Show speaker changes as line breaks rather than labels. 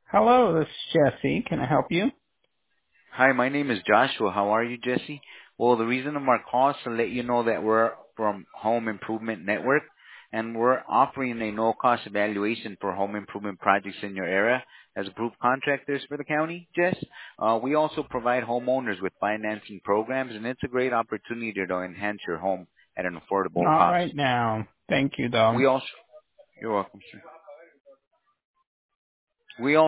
Hello, this is Jesse. Can I help you?
Hi, my name is Joshua. How are you, Jesse? Well, the reason of our call is to let you know that we're from Home Improvement Network, and we're offering a no-cost evaluation for home improvement projects in your area as approved contractors for the county, Jess. We also provide homeowners with financing programs, and it's a great opportunity to enhance your home at an affordable
Not
cost.
right now. Thank you, though.
We also, you're welcome, sir. We